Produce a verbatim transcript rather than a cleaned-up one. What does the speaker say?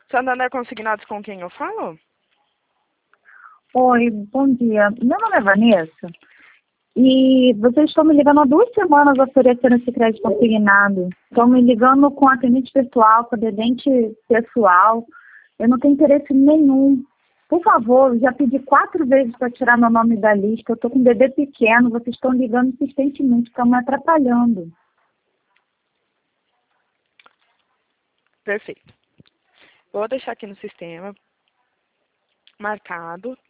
Santander Consignados, com quem eu falo? Oi, bom dia. Meu nome é Vanessa e vocês estão me ligando há duas semanas oferecendo esse crédito consignado. Estão me ligando com atendente virtual, com atendente pessoal. Eu não tenho interesse nenhum. Por favor, já pedi quatro vezes para tirar meu nome da lista. Eu estou com um bebê pequeno, vocês estão ligando insistentemente, estão me atrapalhando. Perfeito. Vou deixar aqui no sistema marcado